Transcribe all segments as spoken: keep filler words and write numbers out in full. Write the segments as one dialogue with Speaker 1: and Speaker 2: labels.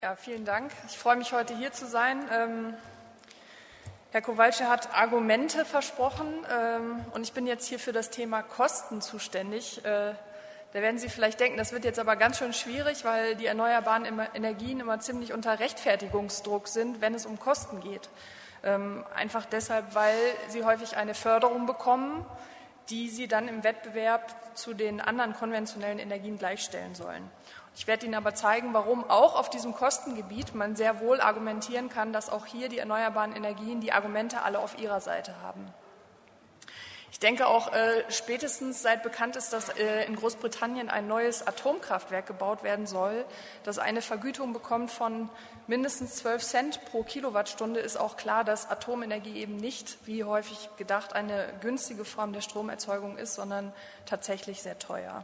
Speaker 1: Ja, vielen Dank. Ich freue mich, heute hier zu sein. Ähm, Herr Kowalczyk hat Argumente versprochen ähm, und ich bin jetzt hier für das Thema Kosten zuständig. Äh, da werden Sie vielleicht denken, das wird jetzt aber ganz schön schwierig, weil die erneuerbaren Energien immer ziemlich unter Rechtfertigungsdruck sind, wenn es um Kosten geht. Ähm, einfach deshalb, weil sie häufig eine Förderung bekommen, die sie dann im Wettbewerb zu den anderen konventionellen Energien gleichstellen sollen. Ich werde Ihnen aber zeigen, warum auch auf diesem Kostengebiet man sehr wohl argumentieren kann, dass auch hier die erneuerbaren Energien die Argumente alle auf ihrer Seite haben. Ich denke auch äh, spätestens seit bekannt ist, dass äh, in Großbritannien ein neues Atomkraftwerk gebaut werden soll, das eine Vergütung bekommt von mindestens zwölf Cent pro Kilowattstunde, ist auch klar, dass Atomenergie eben nicht, wie häufig gedacht, eine günstige Form der Stromerzeugung ist, sondern tatsächlich sehr teuer.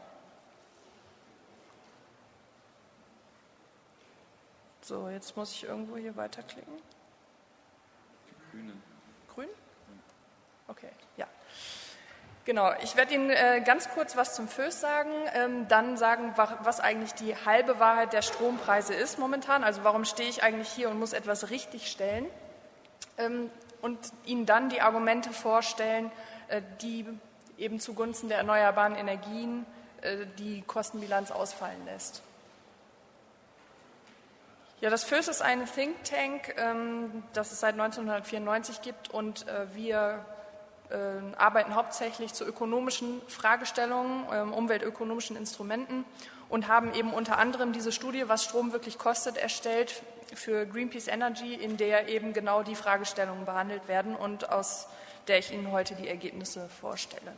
Speaker 1: So, jetzt muss ich irgendwo hier weiterklicken.
Speaker 2: Die Grünen.
Speaker 1: Grün? Okay, ja. Genau, ich werde Ihnen äh, ganz kurz was zum F Ö S sagen, ähm, dann sagen, was eigentlich die halbe Wahrheit der Strompreise ist momentan, also warum stehe ich eigentlich hier und muss etwas richtigstellen, ähm, und Ihnen dann die Argumente vorstellen, äh, die eben zugunsten der erneuerbaren Energien äh, die Kostenbilanz ausfallen lässt. Ja, das F Ö S ist ein Think Tank, ähm, das es seit neunzehnhundertvierundneunzig gibt und äh, wir äh, arbeiten hauptsächlich zu ökonomischen Fragestellungen, ähm, umweltökonomischen Instrumenten und haben eben unter anderem diese Studie, was Strom wirklich kostet, erstellt für Greenpeace Energy, in der eben genau die Fragestellungen behandelt werden und aus der ich Ihnen heute die Ergebnisse vorstelle.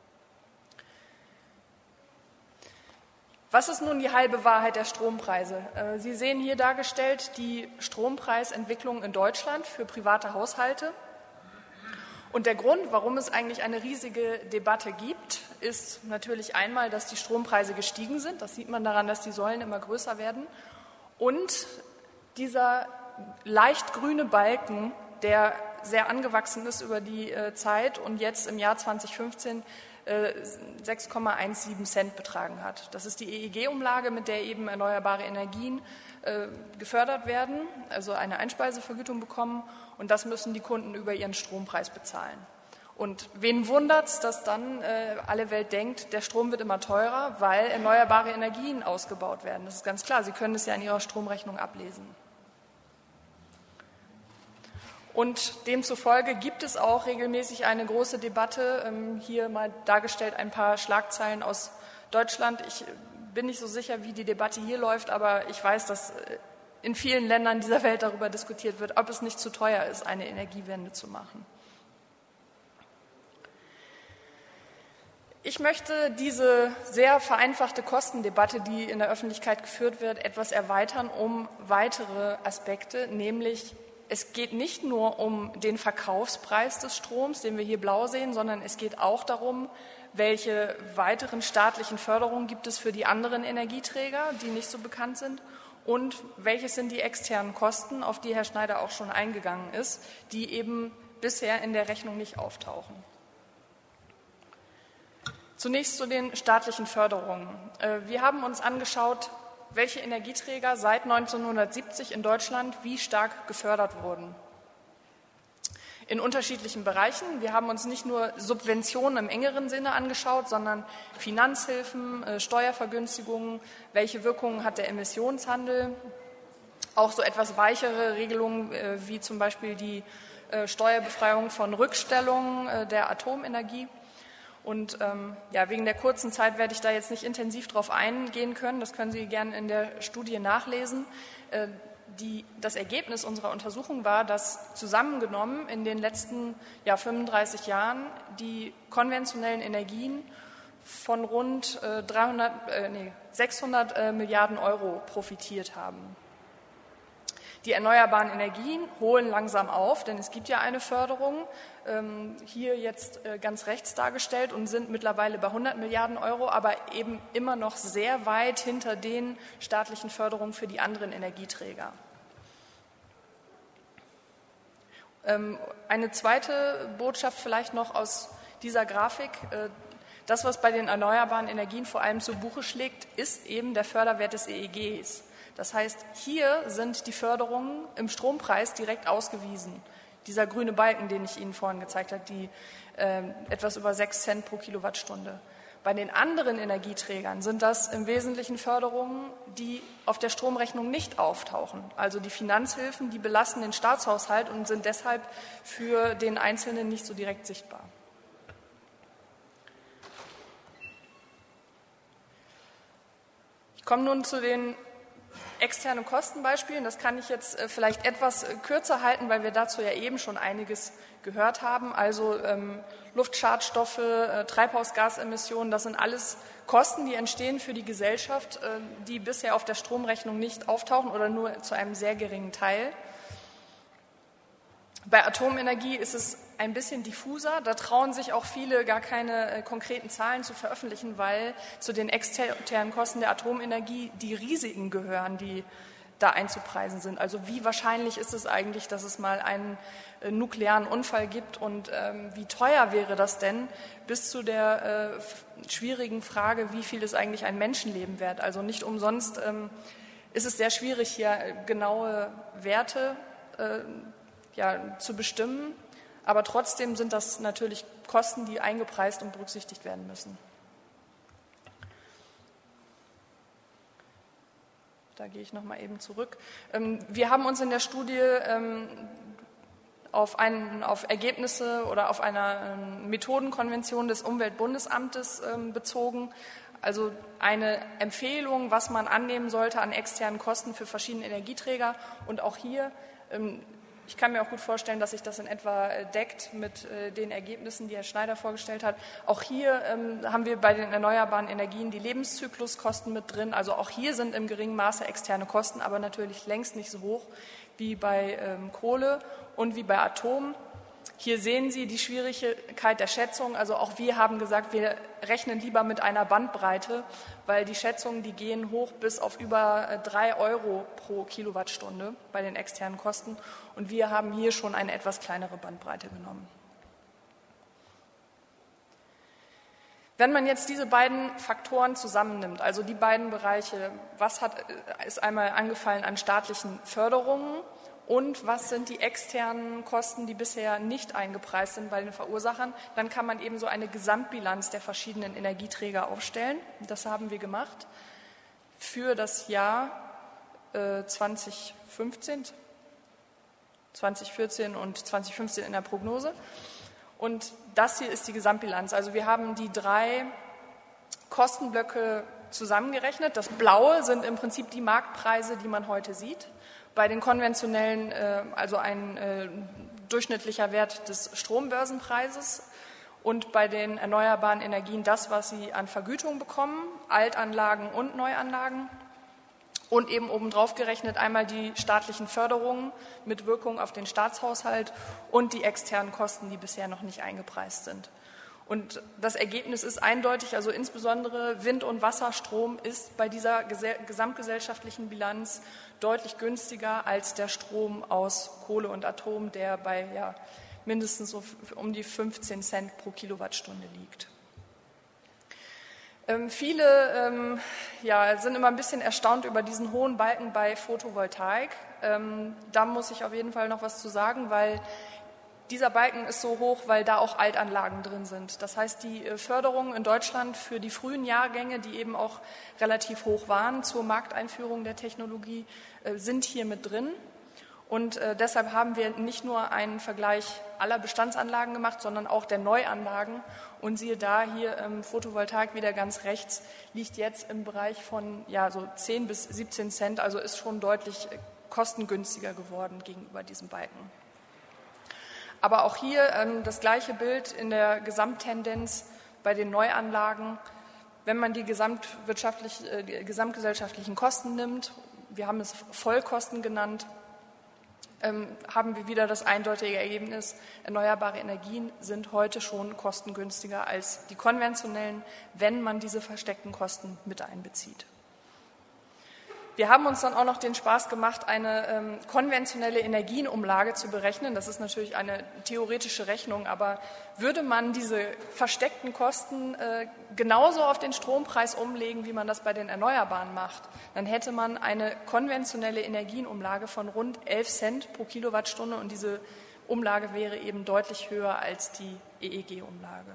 Speaker 1: Was ist nun die halbe Wahrheit der Strompreise? Sie sehen hier dargestellt die Strompreisentwicklung in Deutschland für private Haushalte. Und der Grund, warum es eigentlich eine riesige Debatte gibt, ist natürlich einmal, dass die Strompreise gestiegen sind. Das sieht man daran, dass die Säulen immer größer werden. Und dieser leicht grüne Balken, der sehr angewachsen ist über die Zeit und jetzt im Jahr zweitausendfünfzehn sechs Komma siebzehn Cent betragen hat. Das ist die E E G-Umlage, mit der eben erneuerbare Energien äh, gefördert werden, also eine Einspeisevergütung bekommen, und das müssen die Kunden über ihren Strompreis bezahlen. Und wen wundert es, dass dann äh, alle Welt denkt, der Strom wird immer teurer, weil erneuerbare Energien ausgebaut werden. Das ist ganz klar, Sie können es ja in Ihrer Stromrechnung ablesen. Und demzufolge gibt es auch regelmäßig eine große Debatte. Hier mal dargestellt ein paar Schlagzeilen aus Deutschland. Ich bin nicht so sicher, wie die Debatte hier läuft, aber ich weiß, dass in vielen Ländern dieser Welt darüber diskutiert wird, ob es nicht zu teuer ist, eine Energiewende zu machen. Ich möchte diese sehr vereinfachte Kostendebatte, die in der Öffentlichkeit geführt wird, etwas erweitern um weitere Aspekte, nämlich es geht nicht nur um den Verkaufspreis des Stroms, den wir hier blau sehen, sondern es geht auch darum, welche weiteren staatlichen Förderungen gibt es für die anderen Energieträger, die nicht so bekannt sind, und welches sind die externen Kosten, auf die Herr Schneider auch schon eingegangen ist, die eben bisher in der Rechnung nicht auftauchen. Zunächst zu den staatlichen Förderungen. Wir haben uns angeschaut, welche Energieträger seit neunzehnhundertsiebzig in Deutschland wie stark gefördert wurden. In unterschiedlichen Bereichen. Wir haben uns nicht nur Subventionen im engeren Sinne angeschaut, sondern Finanzhilfen, Steuervergünstigungen, welche Wirkungen hat der Emissionshandel, auch so etwas weichere Regelungen wie zum Beispiel die Steuerbefreiung von Rückstellungen der Atomenergie. Und ähm, ja, wegen der kurzen Zeit werde ich da jetzt nicht intensiv drauf eingehen können. Das können Sie gerne in der Studie nachlesen. Äh, die, das Ergebnis unserer Untersuchung war, dass zusammengenommen in den letzten ja, fünfunddreißig Jahren die konventionellen Energien von rund äh, dreihundert, äh, nee, sechshundert äh, Milliarden Euro profitiert haben. Die erneuerbaren Energien holen langsam auf, denn es gibt ja eine Förderung, ähm, hier jetzt äh, ganz rechts dargestellt, und sind mittlerweile bei hundert Milliarden Euro, aber eben immer noch sehr weit hinter den staatlichen Förderungen für die anderen Energieträger. Ähm, eine zweite Botschaft vielleicht noch aus dieser Grafik. Äh, das, was bei den erneuerbaren Energien vor allem zu Buche schlägt, ist eben der Förderwert des E E Gs. Das heißt, hier sind die Förderungen im Strompreis direkt ausgewiesen. Dieser grüne Balken, den ich Ihnen vorhin gezeigt habe, die äh, etwas über sechs Cent pro Kilowattstunde. Bei den anderen Energieträgern sind das im Wesentlichen Förderungen, die auf der Stromrechnung nicht auftauchen. Also die Finanzhilfen, die belasten den Staatshaushalt und sind deshalb für den Einzelnen nicht so direkt sichtbar. Ich komme nun zu den externen Kostenbeispielen. Das kann ich jetzt vielleicht etwas kürzer halten, weil wir dazu ja eben schon einiges gehört haben. Also ähm, Luftschadstoffe, äh, Treibhausgasemissionen, das sind alles Kosten, die entstehen für die Gesellschaft, äh, die bisher auf der Stromrechnung nicht auftauchen oder nur zu einem sehr geringen Teil. Bei Atomenergie ist es ein bisschen diffuser. Da trauen sich auch viele gar keine äh, konkreten Zahlen zu veröffentlichen, weil zu den externen Kosten der Atomenergie die Risiken gehören, die da einzupreisen sind. Also wie wahrscheinlich ist es eigentlich, dass es mal einen äh, nuklearen Unfall gibt und ähm, wie teuer wäre das denn, bis zu der äh, schwierigen Frage, wie viel ist eigentlich ein Menschenleben wert. Also nicht umsonst ähm, ist es sehr schwierig, hier äh, genaue Werte äh, ja, zu bestimmen. Aber trotzdem sind das natürlich Kosten, die eingepreist und berücksichtigt werden müssen. Da gehe ich noch mal eben zurück. Wir haben uns in der Studie auf, einen, auf Ergebnisse oder auf eine Methodenkonvention des Umweltbundesamtes bezogen. Also eine Empfehlung, was man annehmen sollte an externen Kosten für verschiedene Energieträger. Und auch hier, ich kann mir auch gut vorstellen, dass sich das in etwa deckt mit den Ergebnissen, die Herr Schneider vorgestellt hat. Auch hier ähm, haben wir bei den erneuerbaren Energien die Lebenszykluskosten mit drin. Also auch hier sind im geringen Maße externe Kosten, aber natürlich längst nicht so hoch wie bei ähm, Kohle und wie bei Atom. Hier sehen Sie die Schwierigkeit der Schätzung. Also auch wir haben gesagt, wir rechnen lieber mit einer Bandbreite, weil die Schätzungen, die gehen hoch bis auf über drei Euro pro Kilowattstunde bei den externen Kosten. Und wir haben hier schon eine etwas kleinere Bandbreite genommen. Wenn man jetzt diese beiden Faktoren zusammennimmt, also die beiden Bereiche, was hat, ist einmal angefallen an staatlichen Förderungen, und was sind die externen Kosten, die bisher nicht eingepreist sind bei den Verursachern, dann kann man eben so eine Gesamtbilanz der verschiedenen Energieträger aufstellen. Das haben wir gemacht für das Jahr äh, zweitausendfünfzehn, zweitausendvierzehn und zweitausendfünfzehn in der Prognose. Und das hier ist die Gesamtbilanz. Also wir haben die drei Kostenblöcke zusammengerechnet. Das Blaue sind im Prinzip die Marktpreise, die man heute sieht. Bei den konventionellen, also ein äh, durchschnittlicher Wert des Strombörsenpreises und bei den erneuerbaren Energien das, was sie an Vergütung bekommen, Altanlagen und Neuanlagen und eben obendrauf gerechnet einmal die staatlichen Förderungen mit Wirkung auf den Staatshaushalt und die externen Kosten, die bisher noch nicht eingepreist sind. Und das Ergebnis ist eindeutig, also insbesondere Wind- und Wasserstrom ist bei dieser gesamtgesellschaftlichen Bilanz deutlich günstiger als der Strom aus Kohle und Atom, der bei ja, mindestens so um die fünfzehn Cent pro Kilowattstunde liegt. Ähm, viele ähm, ja, sind immer ein bisschen erstaunt über diesen hohen Balken bei Photovoltaik. Ähm, da muss ich auf jeden Fall noch was zu sagen, weil dieser Balken ist so hoch, weil da auch Altanlagen drin sind. Das heißt, die Förderungen in Deutschland für die frühen Jahrgänge, die eben auch relativ hoch waren zur Markteinführung der Technologie, sind hier mit drin. Und deshalb haben wir nicht nur einen Vergleich aller Bestandsanlagen gemacht, sondern auch der Neuanlagen. Und siehe da, hier ähm, Photovoltaik wieder ganz rechts, liegt jetzt im Bereich von ja, so zehn bis siebzehn Cent, also ist schon deutlich kostengünstiger geworden gegenüber diesem Balken. Aber auch hier ähm, das gleiche Bild in der Gesamttendenz bei den Neuanlagen. Wenn man die, gesamtwirtschaftlich, äh, die gesamtgesellschaftlichen Kosten nimmt, wir haben es Vollkosten genannt, ähm, haben wir wieder das eindeutige Ergebnis, erneuerbare Energien sind heute schon kostengünstiger als die konventionellen, wenn man diese versteckten Kosten mit einbezieht. Wir haben uns dann auch noch den Spaß gemacht, eine ähm, konventionelle Energienumlage zu berechnen. Das ist natürlich eine theoretische Rechnung, aber würde man diese versteckten Kosten äh, genauso auf den Strompreis umlegen, wie man das bei den Erneuerbaren macht, dann hätte man eine konventionelle Energienumlage von rund elf Cent pro Kilowattstunde und diese Umlage wäre eben deutlich höher als die E E G-Umlage.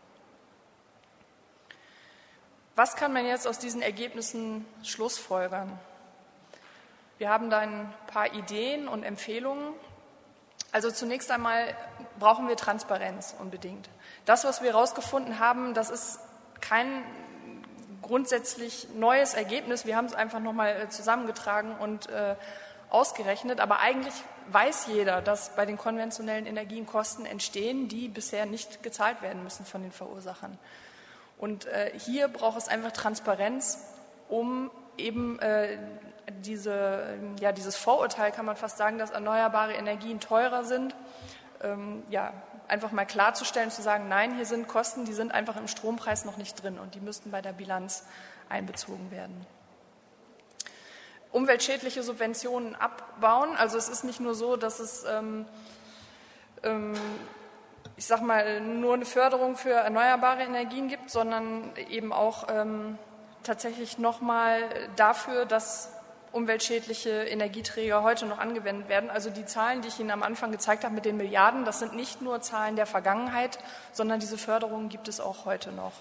Speaker 1: Was kann man jetzt aus diesen Ergebnissen schlussfolgern? Wir haben da ein paar Ideen und Empfehlungen. Also zunächst einmal brauchen wir Transparenz unbedingt. Das, was wir herausgefunden haben, das ist kein grundsätzlich neues Ergebnis. Wir haben es einfach nochmal zusammengetragen und äh, ausgerechnet. Aber eigentlich weiß jeder, dass bei den konventionellen Energien Kosten entstehen, die bisher nicht gezahlt werden müssen von den Verursachern. Und äh, hier braucht es einfach Transparenz, um eben äh, diese, ja, dieses Vorurteil, kann man fast sagen, dass erneuerbare Energien teurer sind, ähm, ja, einfach mal klarzustellen, zu sagen, nein, hier sind Kosten, die sind einfach im Strompreis noch nicht drin und die müssten bei der Bilanz einbezogen werden. Umweltschädliche Subventionen abbauen, also es ist nicht nur so, dass es ähm, ähm, ich sage mal, nur eine Förderung für erneuerbare Energien gibt, sondern eben auch ähm, tatsächlich nochmal dafür, dass umweltschädliche Energieträger heute noch angewendet werden. Also die Zahlen, die ich Ihnen am Anfang gezeigt habe mit den Milliarden, das sind nicht nur Zahlen der Vergangenheit, sondern diese Förderungen gibt es auch heute noch.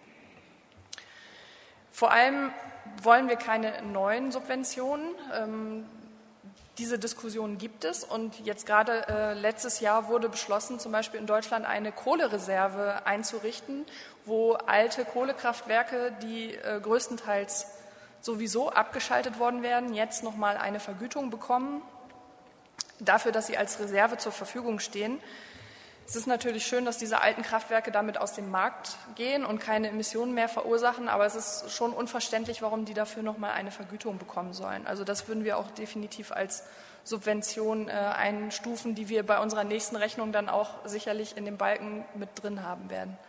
Speaker 1: Vor allem wollen wir keine neuen Subventionen. Ähm, Diese Diskussion gibt es und jetzt gerade äh, letztes Jahr wurde beschlossen, zum Beispiel in Deutschland eine Kohlereserve einzurichten, wo alte Kohlekraftwerke, die äh, größtenteils sowieso abgeschaltet worden wären, jetzt nochmal eine Vergütung bekommen, dafür, dass sie als Reserve zur Verfügung stehen. Es ist natürlich schön, dass diese alten Kraftwerke damit aus dem Markt gehen und keine Emissionen mehr verursachen, aber es ist schon unverständlich, warum die dafür nochmal eine Vergütung bekommen sollen. Also das würden wir auch definitiv als Subvention äh, einstufen, die wir bei unserer nächsten Rechnung dann auch sicherlich in dem Balken mit drin haben werden.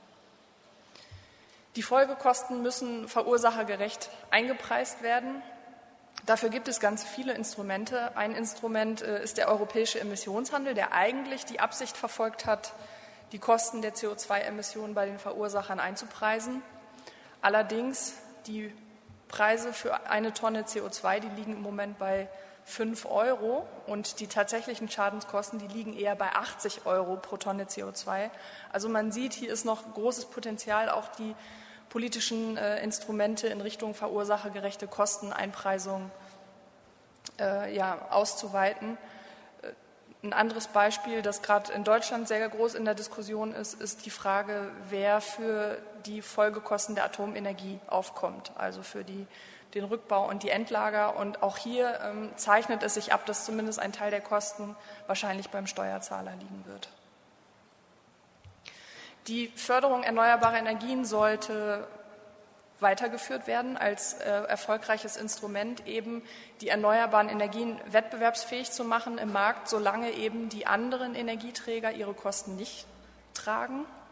Speaker 1: Die Folgekosten müssen verursachergerecht eingepreist werden. Dafür gibt es ganz viele Instrumente. Ein Instrument äh, ist der europäische Emissionshandel, der eigentlich die Absicht verfolgt hat, die Kosten der C O zwei Emissionen bei den Verursachern einzupreisen. Allerdings die Preise für eine Tonne C O zwei, die liegen im Moment bei fünf Euro und die tatsächlichen Schadenskosten, die liegen eher bei achtzig Euro pro Tonne C O zwei. Also man sieht, hier ist noch großes Potenzial, auch die politischen äh, Instrumente in Richtung verursachergerechte Kosteneinpreisung äh, ja, auszuweiten. Äh, ein anderes Beispiel, das gerade in Deutschland sehr groß in der Diskussion ist, ist die Frage, wer für die Folgekosten der Atomenergie aufkommt, also für die, den Rückbau und die Endlager. Und auch hier ähm, zeichnet es sich ab, dass zumindest ein Teil der Kosten wahrscheinlich beim Steuerzahler liegen wird. Die Förderung erneuerbarer Energien sollte weitergeführt werden als äh, erfolgreiches Instrument, eben die erneuerbaren Energien wettbewerbsfähig zu machen im Markt, solange eben die anderen Energieträger ihre Kosten nicht tragen.